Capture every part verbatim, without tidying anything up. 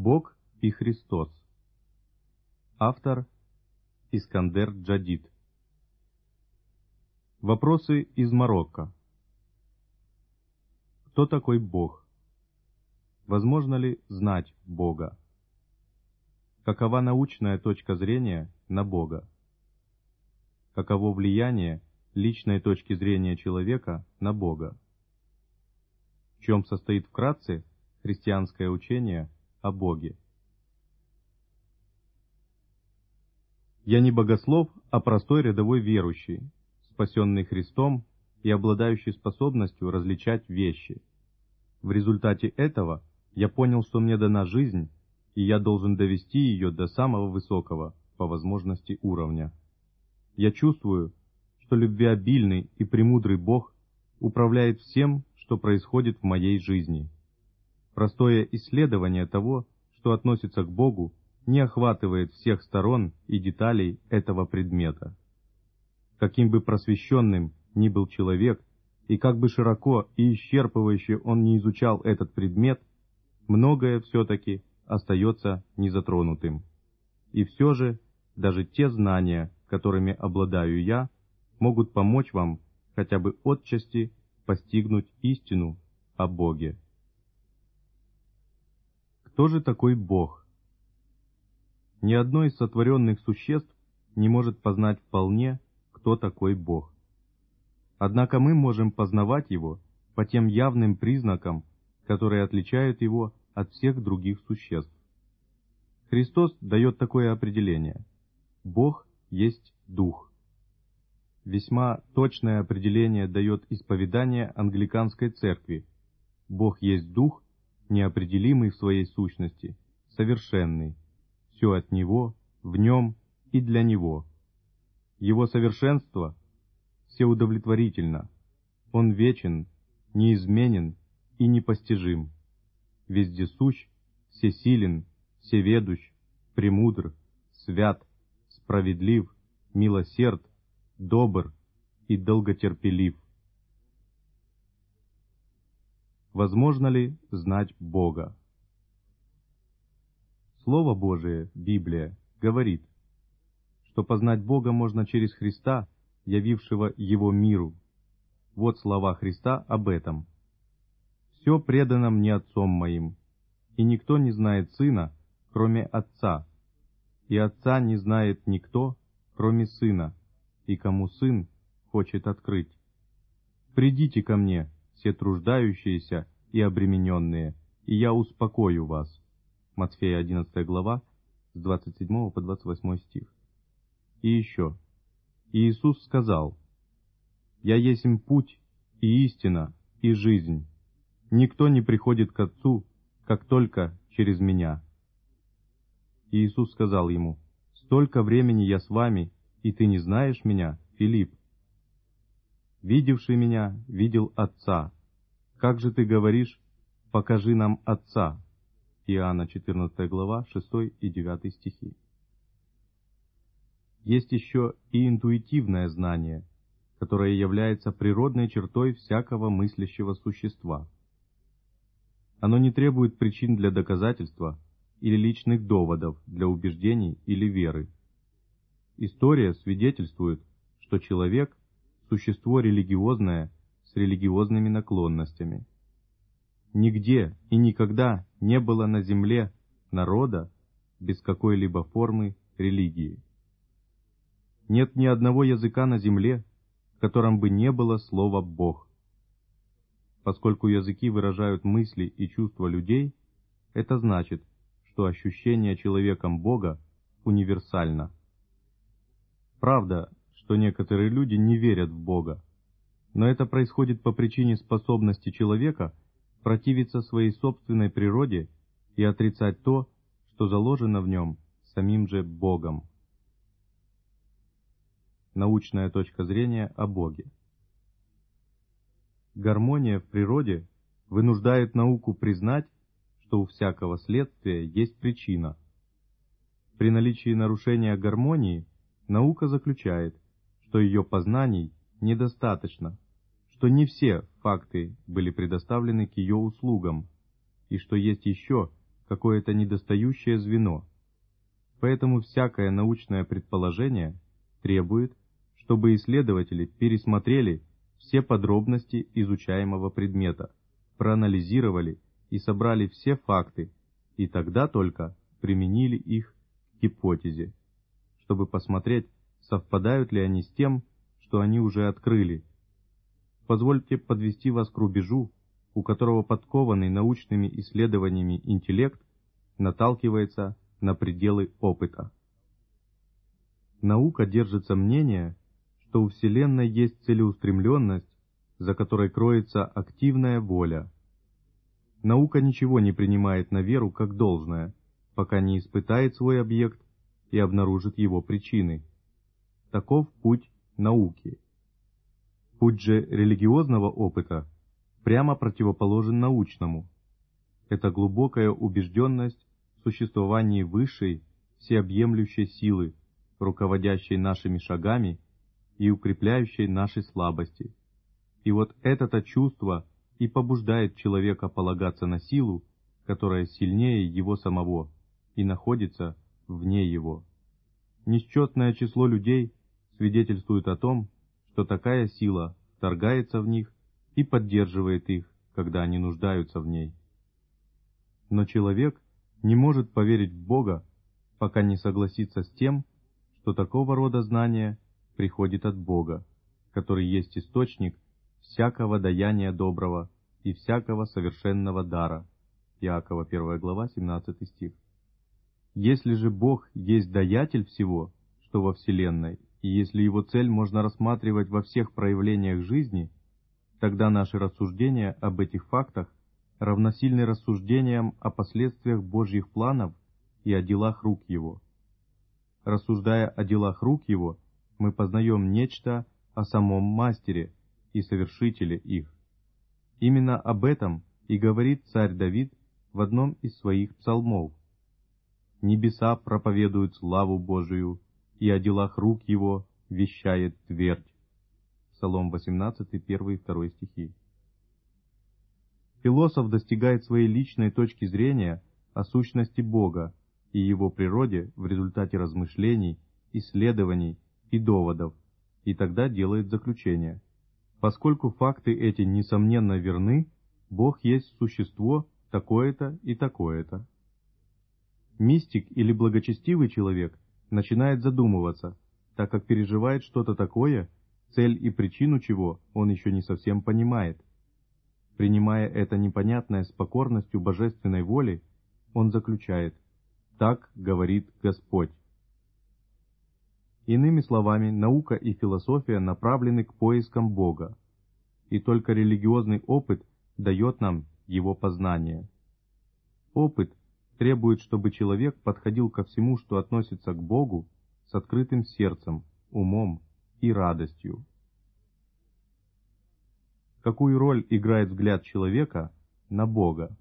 Бог и Христос. Автор Искандер Джадид. Вопросы из Марокко. Кто такой Бог? Возможно ли знать Бога? Какова научная точка зрения на Бога? Каково влияние личной точки зрения человека на Бога? В чем состоит вкратце христианское учение о Боге? Я не богослов, а простой рядовой верующий, спасенный Христом и обладающий способностью различать вещи. В результате этого я понял, что мне дана жизнь, и я должен довести ее до самого высокого, по возможности, уровня. Я чувствую, что любвеобильный и премудрый Бог управляет всем, что происходит в моей жизни. Простое исследование того, что относится к Богу, не охватывает всех сторон и деталей этого предмета. Каким бы просвещенным ни был человек, и как бы широко и исчерпывающе он не изучал этот предмет, многое все-таки остается незатронутым. И все же, даже те знания, которыми обладаю я, могут помочь вам хотя бы отчасти постигнуть истину о Боге. Кто же такой Бог? Ни одно из сотворенных существ не может познать вполне, кто такой Бог. Однако мы можем познавать Его по тем явным признакам, которые отличают Его от всех других существ. Христос дает такое определение: Бог есть Дух. Весьма точное определение дает исповедание Англиканской Церкви: Бог есть Дух, неопределимый в своей сущности, совершенный, все от Него, в Нем и для Него. Его совершенство всеудовлетворительно, Он вечен, неизменен и непостижим, вездесущ, всесилен, всеведущ, премудр, свят, справедлив, милосерд, добр и долготерпелив. Возможно ли знать Бога? Слово Божие, Библия, говорит, что познать Бога можно через Христа, явившего Его миру. Вот слова Христа об этом. «Все предано мне Отцом моим, и никто не знает Сына, кроме Отца, и Отца не знает никто, кроме Сына, и кому Сын хочет открыть. Придите ко мне, все труждающиеся и обремененные, и я успокою вас». Матфея одиннадцатая глава, с двадцать седьмого по двадцать восьмой стих. И еще. Иисус сказал: «Я есмь путь и истина и жизнь. Никто не приходит к Отцу, как только через Меня». Иисус сказал ему: «Столько времени я с вами, и ты не знаешь Меня, Филипп? Видевший Меня, видел Отца. Как же ты говоришь: покажи нам Отца?» Иоанна четырнадцатая глава, шестой и девятый стихи. Есть еще и интуитивное знание, которое является природной чертой всякого мыслящего существа. Оно не требует причин для доказательства или личных доводов для убеждений или веры. История свидетельствует, что человек – существо религиозное с религиозными наклонностями. Нигде и никогда не было на земле народа без какой-либо формы религии. Нет ни одного языка на земле, в котором бы не было слова «Бог». Поскольку языки выражают мысли и чувства людей, это значит, что ощущение человеком Бога универсально. Правда, что некоторые люди не верят в Бога, но это происходит по причине способности человека противиться своей собственной природе и отрицать то, что заложено в нем самим же Богом. Научная точка зрения о Боге. Гармония в природе вынуждает науку признать, что у всякого следствия есть причина. При наличии нарушения гармонии наука заключает, что ее познаний недостаточно, что не все факты были предоставлены к ее услугам, и что есть еще какое-то недостающее звено. Поэтому всякое научное предположение требует, чтобы исследователи пересмотрели все подробности изучаемого предмета, проанализировали и собрали все факты, и тогда только применили их к гипотезе, чтобы посмотреть, совпадают ли они с тем, что они уже открыли. Позвольте подвести вас к рубежу, у которого подкованный научными исследованиями интеллект наталкивается на пределы опыта. Наука держится мнения, что у Вселенной есть целеустремленность, за которой кроется активная воля. Наука ничего не принимает на веру как должное, пока не испытает свой объект и обнаружит его причины. Таков путь науки. Путь же религиозного опыта прямо противоположен научному. Это глубокая убежденность в существовании высшей, всеобъемлющей силы, руководящей нашими шагами и укрепляющей наши слабости. И вот это-то чувство и побуждает человека полагаться на силу, которая сильнее его самого и находится вне его. Несчетное число людей свидетельствует о том, что такая сила вторгается в них и поддерживает их, когда они нуждаются в ней. Но человек не может поверить в Бога, пока не согласится с тем, что такого рода знание приходит от Бога, который есть источник всякого даяния доброго и всякого совершенного дара. Иакова первая глава, семнадцатый стих. Если же Бог есть даятель всего, что во Вселенной, и если Его цель можно рассматривать во всех проявлениях жизни, тогда наши рассуждения об этих фактах равносильны рассуждениям о последствиях Божьих планов и о делах рук Его. Рассуждая о делах рук Его, мы познаем нечто о самом Мастере и Совершителе их. Именно об этом и говорит царь Давид в одном из своих псалмов. «Небеса проповедуют славу Божию, и о делах рук Его вещает твердь». Псалом восемнадцатый, первый и второй стихи. Философ достигает своей личной точки зрения о сущности Бога и Его природе в результате размышлений, исследований и доводов, и тогда делает заключение. Поскольку факты эти несомненно верны, Бог есть существо такое-то и такое-то. Мистик или благочестивый человек начинает задумываться, так как переживает что-то такое, цель и причину чего он еще не совсем понимает. Принимая это непонятное с покорностью божественной воли, он заключает: «Так говорит Господь». Иными словами, наука и философия направлены к поискам Бога, и только религиозный опыт дает нам его познание. Опыт требует, чтобы человек подходил ко всему, что относится к Богу, с открытым сердцем, умом и радостью. Какую роль играет взгляд человека на Бога?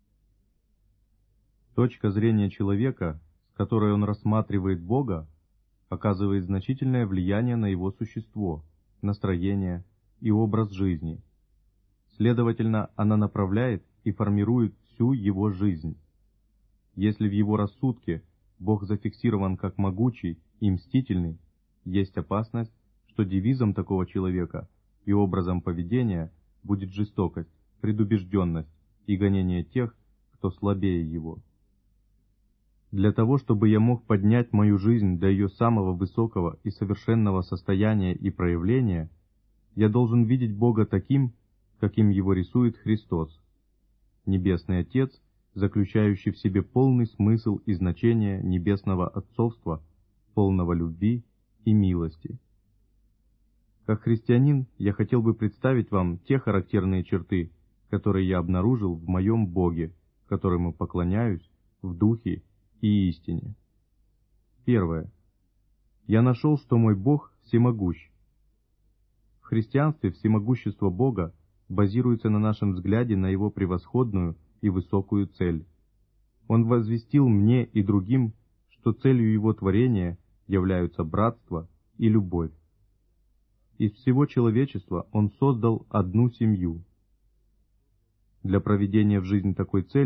Точка зрения человека, с которой он рассматривает Бога, оказывает значительное влияние на его существо, настроение и образ жизни. Следовательно, она направляет и формирует всю его жизнь. Если в его рассудке Бог зафиксирован как могучий и мстительный, есть опасность, что девизом такого человека и образом поведения будет жестокость, предубежденность и гонение тех, кто слабее его. Для того, чтобы я мог поднять мою жизнь до ее самого высокого и совершенного состояния и проявления, я должен видеть Бога таким, каким его рисует Христос, Небесный Отец, заключающий в себе полный смысл и значение небесного отцовства, полного любви и милости. Как христианин, я хотел бы представить вам те характерные черты, которые я обнаружил в моем Боге, которому поклоняюсь в духе и истине. Первое. Я нашел, что мой Бог всемогущ. В христианстве всемогущество Бога базируется на нашем взгляде на Его превосходную и высокую цель. Он возвестил мне и другим, что целью Его творения являются братство и любовь. Из всего человечества Он создал одну семью. Для проведения в жизнь такой цели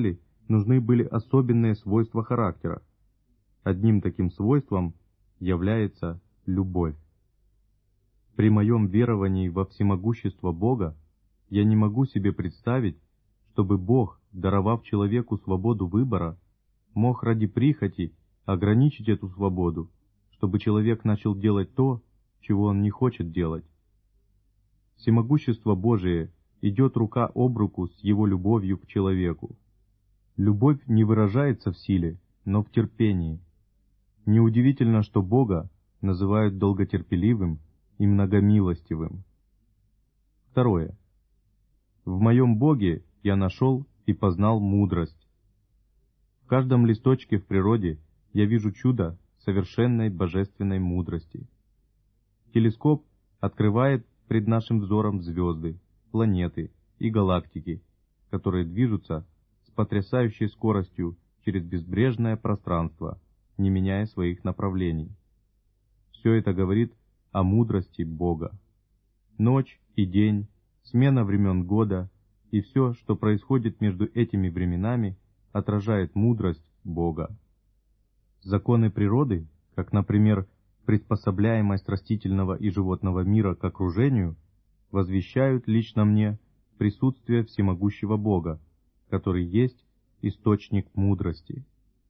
нужны были особенные свойства характера. Одним таким свойством является любовь. При моем веровании во всемогущество Бога я не могу себе представить, чтобы Бог, даровав человеку свободу выбора, мог ради прихоти ограничить эту свободу, чтобы человек начал делать то, чего он не хочет делать. Всемогущество Божие идет рука об руку с Его любовью к человеку. Любовь не выражается в силе, но в терпении. Неудивительно, что Бога называют долготерпеливым и многомилостивым. Второе. В моем Боге я нашел и познал мудрость. В каждом листочке в природе я вижу чудо совершенной божественной мудрости. Телескоп открывает пред нашим взором звезды, планеты и галактики, которые движутся с потрясающей скоростью через безбрежное пространство, не меняя своих направлений. Все это говорит о мудрости Бога. Ночь и день, смена времен года и все, что происходит между этими временами, отражает мудрость Бога. Законы природы, как, например, приспособляемость растительного и животного мира к окружению, возвещают лично мне присутствие всемогущего Бога, который есть источник мудрости.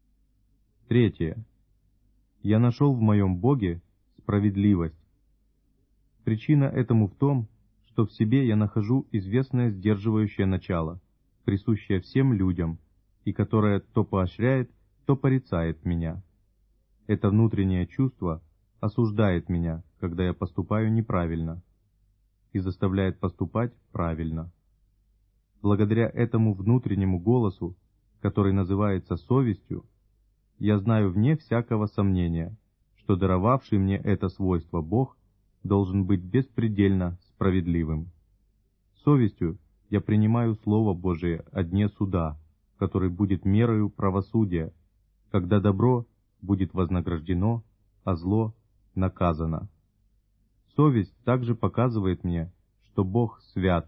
Третье. Я нашел в моем Боге справедливость. Причина этому в том, что в себе я нахожу известное сдерживающее начало, присущее всем людям, и которое то поощряет, то порицает меня. Это внутреннее чувство осуждает меня, когда я поступаю неправильно, и заставляет поступать правильно. Благодаря этому внутреннему голосу, который называется совестью, я знаю вне всякого сомнения, что даровавший мне это свойство Бог должен быть беспредельно справедливым. Совестью я принимаю Слово Божие о дне суда, который будет мерою правосудия, когда добро будет вознаграждено, а зло наказано. Совесть также показывает мне, что Бог свят.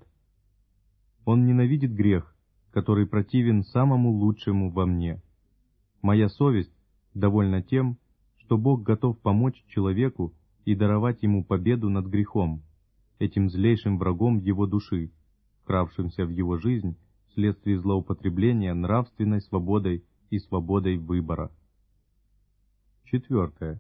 Он ненавидит грех, который противен самому лучшему во мне. Моя совесть довольна тем, что Бог готов помочь человеку и даровать ему победу над грехом, этим злейшим врагом его души, вкравшимся в его жизнь вследствие злоупотребления нравственной свободой и свободой выбора. Четвертое.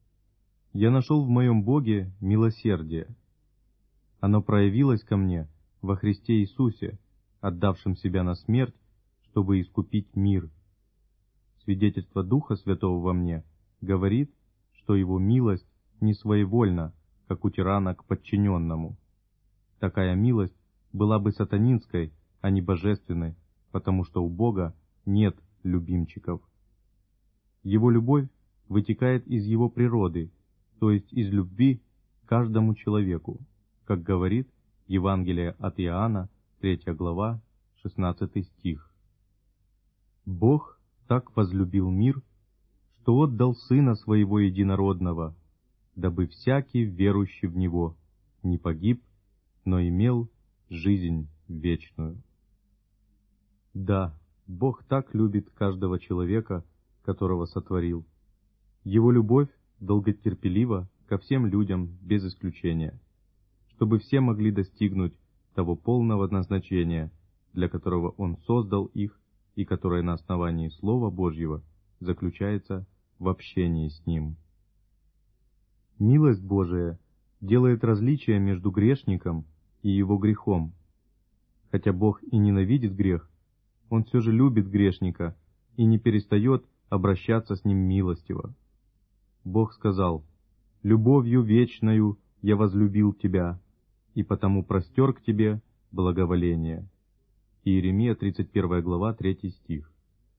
Я нашел в моем Боге милосердие. Оно проявилось ко мне во Христе Иисусе, отдавшем себя на смерть, чтобы искупить мир. Свидетельство Духа Святого во мне говорит, что Его милость не своевольна, как у тирана к подчиненному. Такая милость была бы сатанинской, а не божественной, потому что у Бога нет любимчиков. Его любовь вытекает из Его природы, то есть из любви к каждому человеку, как говорит Евангелие от Иоанна, третья глава, шестнадцатый стих. Бог так возлюбил мир, что отдал Сына Своего Единородного, дабы всякий, верующий в Него, не погиб, но имел жизнь вечную. Да, Бог так любит каждого человека, которого сотворил. Его любовь долготерпелива ко всем людям без исключения, чтобы все могли достигнуть того полного назначения, для которого Он создал их и которое на основании Слова Божьего заключается в общении с Ним. Милость Божия делает различие между грешником и его грехом. Хотя Бог и ненавидит грех, Он все же любит грешника и не перестает обращаться с ним милостиво. Бог сказал: «Любовью вечною я возлюбил тебя, и потому простер к тебе благоволение». Иеремия, тридцать первая глава, третий стих.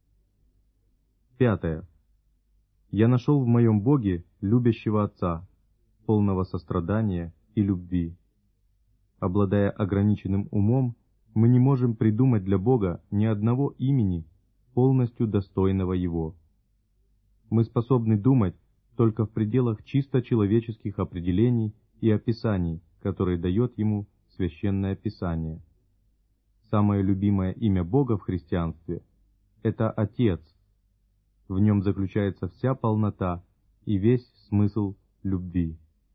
Пятое. Я нашел в моем Боге любящего Отца, полного сострадания и любви. Обладая ограниченным умом, мы не можем придумать для Бога ни одного имени, полностью достойного Его. Мы способны думать только в пределах чисто человеческих определений и описаний, которые дает Ему Священное Писание. Самое любимое имя Бога в христианстве — это Отец. В нем заключается вся полнота и весь смысл любви.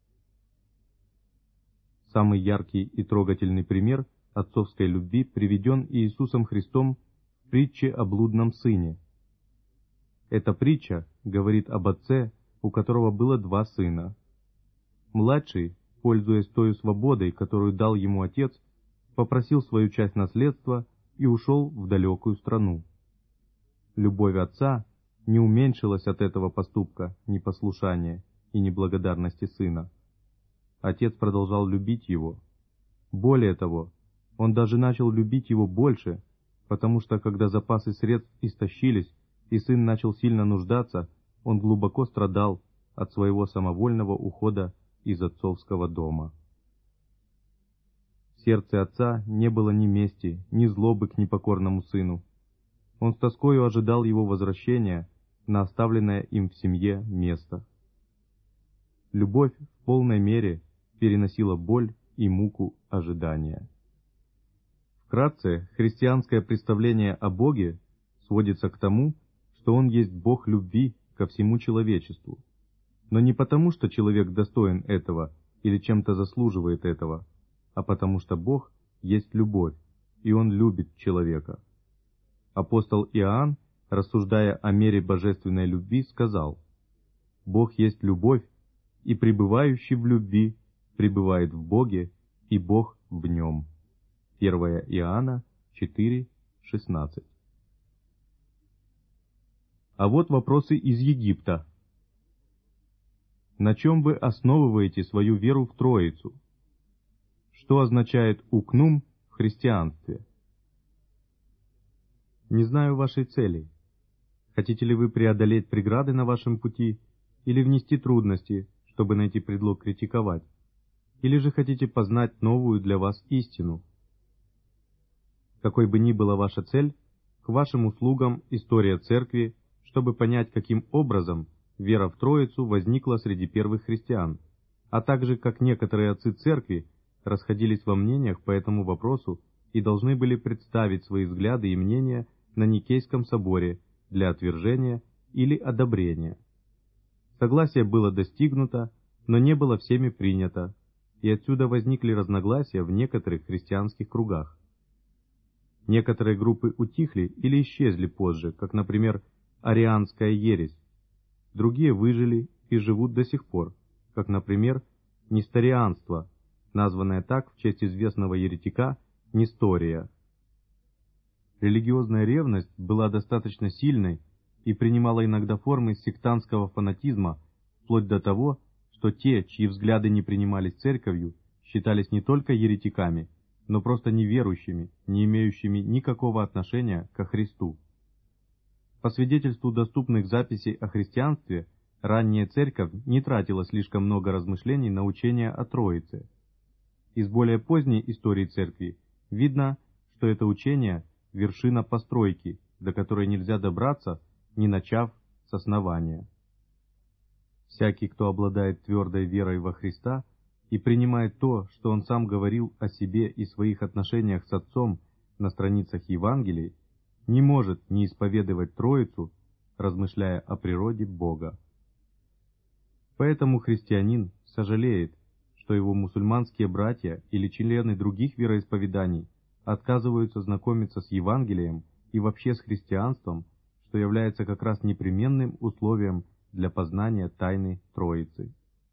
Самый яркий и трогательный пример отцовской любви приведен Иисусом Христом в притче о блудном сыне. Эта притча говорит об отце, у которого было два сына. Младший, пользуясь той свободой, которую дал ему отец, попросил свою часть наследства и ушел в далекую страну. Любовь отца не уменьшилась от этого поступка, непослушания и неблагодарности сына. Отец продолжал любить его. Более того, он даже начал любить его больше, потому что, когда запасы средств истощились, и сын начал сильно нуждаться, он глубоко страдал от своего самовольного ухода из отцовского дома. В сердце отца не было ни мести, ни злобы к непокорному сыну. Он с тоскою ожидал его возвращения на оставленное им в семье место. Любовь в полной мере переносила боль и муку ожидания. Вкратце, христианское представление о Боге сводится к тому, что Он есть Бог любви ко всему человечеству. Но не потому, что человек достоин этого или чем-то заслуживает этого, а потому что Бог есть любовь, и Он любит человека. Апостол Иоанн, рассуждая о мере божественной любви, сказал: «Бог есть любовь, и пребывающий в любви пребывает в Боге, и Бог в нем». первое Иоанна четыре, шестнадцать. А вот вопросы из Египта. На чем вы основываете свою веру в Троицу? Что означает укнум в христианстве? Не знаю вашей цели. Хотите ли вы преодолеть преграды на вашем пути или внести трудности, чтобы найти предлог критиковать? Или же хотите познать новую для вас истину? Какой бы ни была ваша цель, к вашим услугам история церкви, чтобы понять, каким образом вера в Троицу возникла среди первых христиан, а также как некоторые отцы церкви расходились во мнениях по этому вопросу и должны были представить свои взгляды и мнения на Никейском соборе для отвержения или одобрения. Согласие было достигнуто, но не было всеми принято, и отсюда возникли разногласия в некоторых христианских кругах. Некоторые группы утихли или исчезли позже, как, например, арианская ересь. Другие выжили и живут до сих пор, как, например, несторианство, названное так в честь известного еретика Нестория. Религиозная ревность была достаточно сильной и принимала иногда формы сектантского фанатизма, вплоть до того, что те, чьи взгляды не принимались церковью, считались не только еретиками, но просто неверующими, не имеющими никакого отношения ко Христу. По свидетельству доступных записей о христианстве, ранняя церковь не тратила слишком много размышлений на учение о Троице. Из более поздней истории церкви видно, что это учение – вершина постройки, до которой нельзя добраться, не начав с основания. Всякий, кто обладает твердой верой во Христа и принимает то, что он сам говорил о себе и своих отношениях с Отцом на страницах Евангелий, не может не исповедовать Троицу, размышляя о природе Бога. Поэтому христианин сожалеет, что его мусульманские братья или члены других вероисповеданий отказываются знакомиться с Евангелием и вообще с христианством, что является как раз непременным условием для познания тайны Троицы.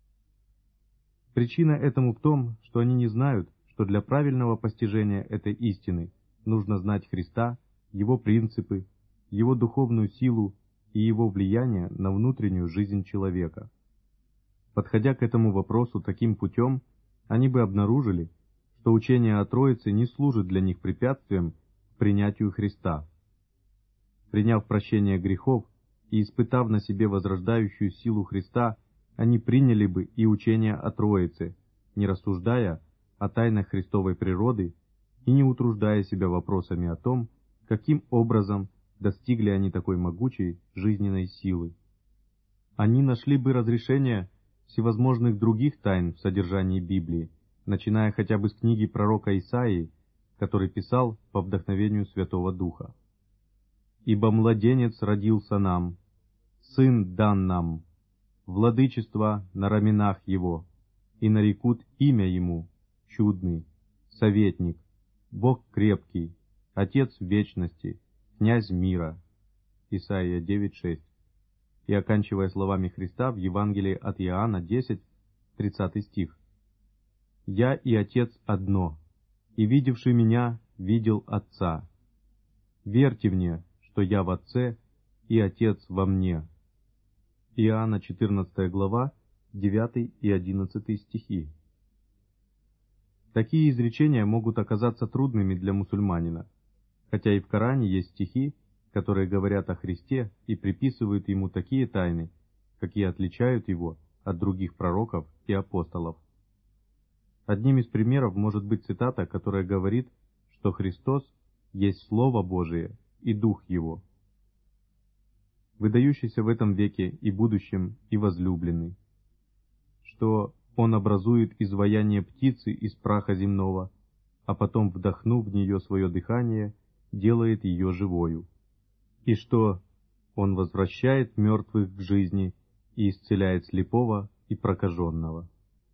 Причина этому в том, что они не знают, что для правильного постижения этой истины нужно знать Христа, Его принципы, Его духовную силу и Его влияние на внутреннюю жизнь человека. Подходя к этому вопросу таким путем, они бы обнаружили, что учение о Троице не служит для них препятствием к принятию Христа. Приняв прощение грехов и испытав на себе возрождающую силу Христа, они приняли бы и учение о Троице, не рассуждая о тайнах Христовой природы и не утруждая себя вопросами о том, каким образом достигли они такой могучей жизненной силы. Они нашли бы разрешение всевозможных других тайн в содержании Библии, начиная хотя бы с книги пророка Исаии, который писал по вдохновению Святого Духа. ибо младенец родился нам, сын дан нам, владычество на раменах его, и нарекут имя ему чудный, советник, Бог крепкий, Отец вечности, князь мира. Исайя девять шесть. И оканчивая словами Христа в Евангелии от Иоанна десять, тридцатый стих. «Я и Отец одно, и видевший меня видел Отца. Верьте мне, что я в Отце, и Отец во мне». Иоанна четырнадцатая глава, девятый и одиннадцатый стихи. Такие изречения могут оказаться трудными для мусульманина, хотя и в Коране есть стихи, которые говорят о Христе и приписывают ему такие тайны, какие отличают его от других пророков и апостолов. Одним из примеров может быть цитата, которая говорит, что Христос есть Слово Божие и Дух Его, выдающийся в этом веке и будущем и возлюбленный, что Он образует изваяние птицы из праха земного, а потом, вдохнув в нее свое дыхание, делает ее живою, и что Он возвращает мертвых к жизни и исцеляет слепого и прокаженного.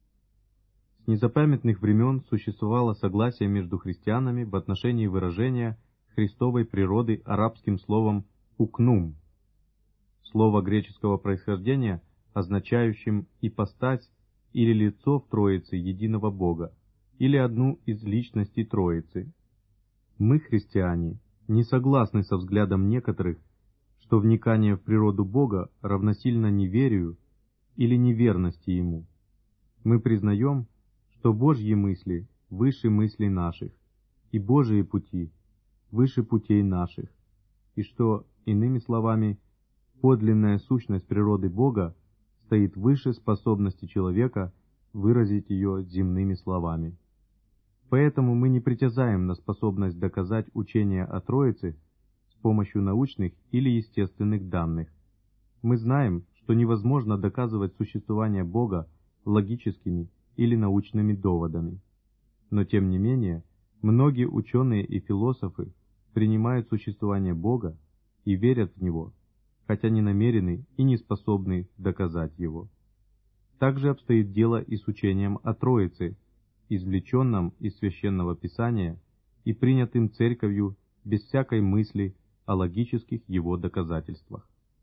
С незапамятных времен существовало согласие между христианами в отношении выражения Христовой природы арабским словом «укнум», слово греческого происхождения, означающим ипостась или лицо в Троице единого Бога, или одну из личностей Троицы. Мы, христиане, не согласны со взглядом некоторых, что вникание в природу Бога равносильно неверию или неверности Ему. Мы признаем, что Божьи мысли выше мыслей наших, и Божьи пути выше путей наших, и что, иными словами, подлинная сущность природы Бога стоит выше способности человека выразить ее земными словами. Поэтому мы не притязаем на способность доказать учение о Троице с помощью научных или естественных данных. Мы знаем, что невозможно доказывать существование Бога логическими или научными доводами. Но тем не менее, многие ученые и философы принимают существование Бога и верят в Него, хотя не намерены и не способны доказать Его. Так же обстоит дело и с учением о Троице, извлеченном из Священного Писания и принятым Церковью без всякой мысли о логических его доказательствах.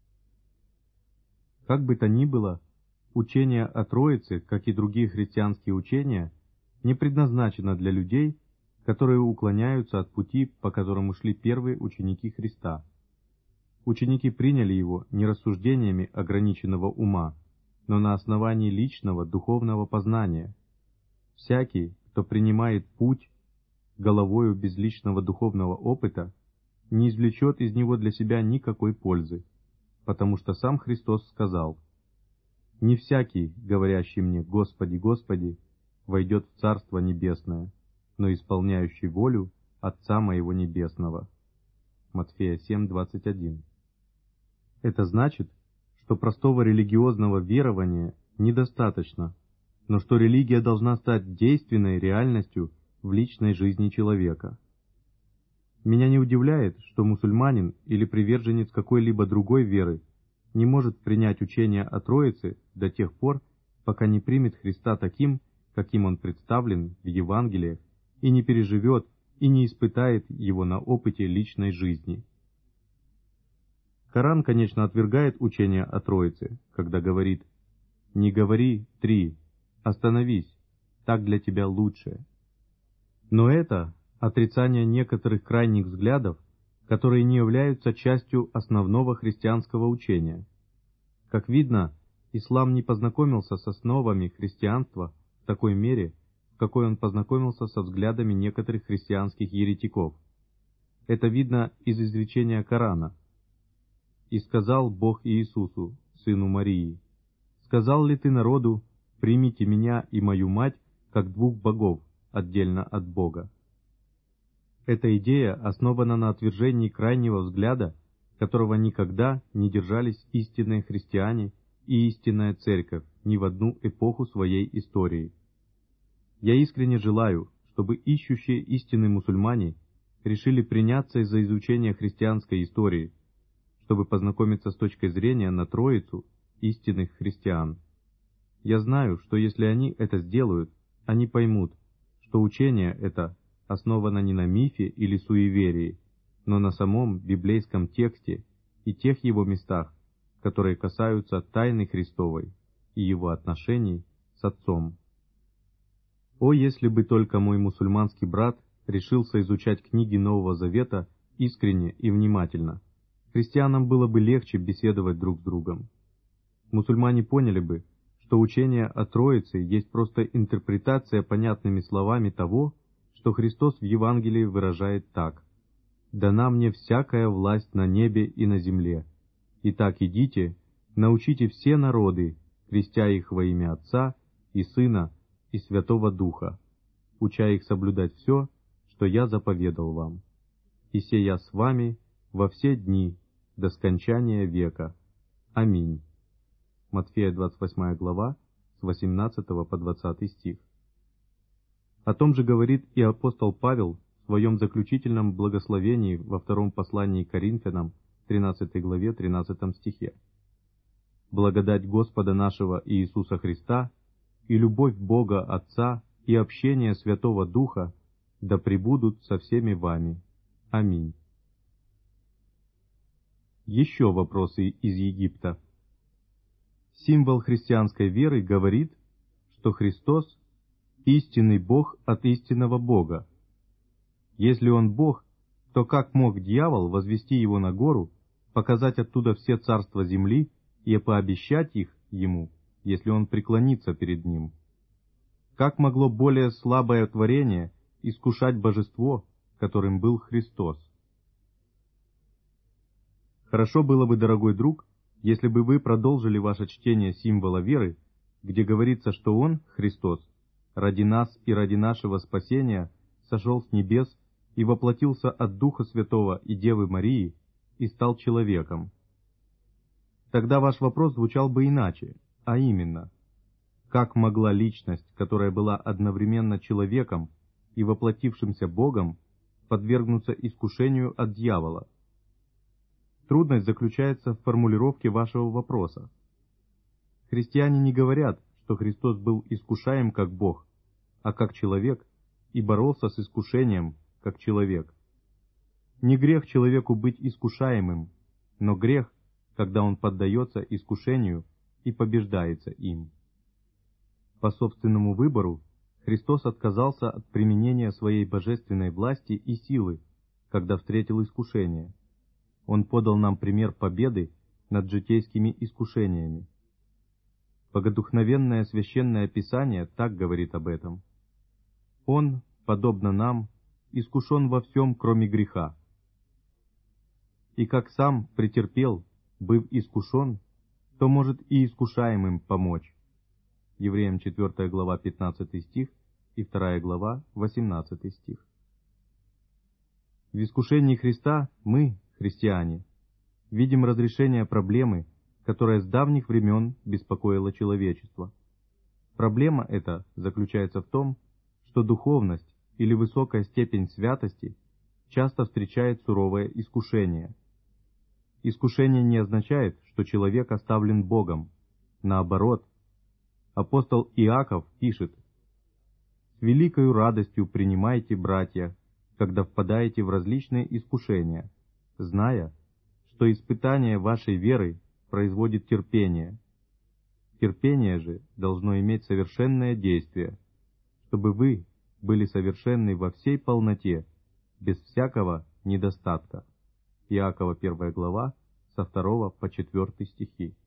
Как бы то ни было, учение о Троице, как и другие христианские учения, не предназначено для людей, которые уклоняются от пути, по которому шли первые ученики Христа. Ученики приняли его не рассуждениями ограниченного ума, но на основании личного духовного познания. Всякий, кто принимает путь головою без личного духовного опыта, не извлечет из него для себя никакой пользы, потому что сам Христос сказал: «Не всякий, говорящий мне «Господи, Господи», войдет в Царство Небесное, но исполняющий волю Отца Моего Небесного». Матфея семь двадцать один. Это значит, что простого религиозного верования недостаточно, но что религия должна стать действенной реальностью в личной жизни человека. Меня не удивляет, что мусульманин или приверженец какой-либо другой веры не может принять учение о Троице до тех пор, пока не примет Христа таким, каким Он представлен в Евангелиях, и не переживет и не испытает его на опыте личной жизни. Коран, конечно, отвергает учение о Троице, когда говорит: «Не говори три, остановись, так для тебя лучше». Но это отрицание некоторых крайних взглядов, которые не являются частью основного христианского учения. Как видно, ислам не познакомился с основами христианства в такой мере, в какой он познакомился со взглядами некоторых христианских еретиков. Это видно из изречения Корана. «И сказал Бог Иисусу, сыну Марии: сказал ли ты народу, примите меня и мою мать, как двух богов, отдельно от Бога?» Эта идея основана на отвержении крайнего взгляда, которого никогда не держались истинные христиане и истинная церковь ни в одну эпоху своей истории. Я искренне желаю, чтобы ищущие истины мусульмане решили приняться из-за изучения христианской истории, чтобы познакомиться с точкой зрения на Троицу истинных христиан. Я знаю, что если они это сделают, они поймут, что учение это основано не на мифе или суеверии, но на самом библейском тексте и тех его местах, которые касаются тайны Христовой и его отношений с Отцом. О, если бы только мой мусульманский брат решился изучать книги Нового Завета искренне и внимательно, христианам было бы легче беседовать друг с другом. Мусульмане поняли бы, что учение о Троице есть просто интерпретация понятными словами того, что Христос в Евангелии выражает так: «Дана мне всякая власть на небе и на земле. Итак, идите, научите все народы, крестя их во имя Отца и Сына и Святого Духа, уча их соблюдать все, что я заповедал вам. И сея с вами во все дни до скончания века. Аминь». Матфея двадцать восьмая глава, с восемнадцатого по двадцатый стих. О том же говорит и апостол Павел в своем заключительном благословении во втором послании к Коринфянам, тринадцатой главе, тринадцатом стихе. «Благодать Господа нашего Иисуса Христа и любовь Бога Отца и общение Святого Духа да пребудут со всеми вами. Аминь». Еще вопросы из Египта. Символ христианской веры говорит, что Христос – истинный Бог от истинного Бога. Если Он Бог, то как мог дьявол возвести Его на гору, показать оттуда все царства земли и пообещать их Ему, если Он преклонится перед Ним? Как могло более слабое творение искушать божество, которым был Христос? Хорошо было бы, дорогой друг, если бы вы продолжили ваше чтение символа веры, где говорится, что Он, Христос, ради нас и ради нашего спасения сошел с небес и воплотился от Духа Святого и Девы Марии и стал человеком. Тогда ваш вопрос звучал бы иначе, а именно: как могла личность, которая была одновременно человеком и воплотившимся Богом, подвергнуться искушению от дьявола? Трудность заключается в формулировке вашего вопроса. Христиане не говорят, что Христос был искушаем как Бог, а как человек, и боролся с искушением как человек. Не грех человеку быть искушаемым, но грех, когда он поддается искушению и побеждается им. По собственному выбору Христос отказался от применения своей божественной власти и силы, когда встретил искушение. Он подал нам пример победы над житейскими искушениями. Богодухновенное Священное Писание так говорит об этом. Он, подобно нам, искушен во всем, кроме греха. И как сам претерпел, быв искушен, то может и искушаемым помочь. Евреям четвёртая глава, пятнадцатый стих и вторая глава, восемнадцатый стих. В искушении Христа мы, христиане, видим разрешение проблемы, которая с давних времен беспокоила человечество. Проблема эта заключается в том, что духовность или высокая степень святости часто встречает суровое искушение. Искушение не означает, что человек оставлен Богом. Наоборот, апостол Иаков пишет: «С великою радостью принимайте, братья, когда впадаете в различные искушения, зная, что испытание вашей веры производит терпение. Терпение же должно иметь совершенное действие, чтобы вы были совершенны во всей полноте, без всякого недостатка». Иакова первая глава, со второго по четвертый стихи.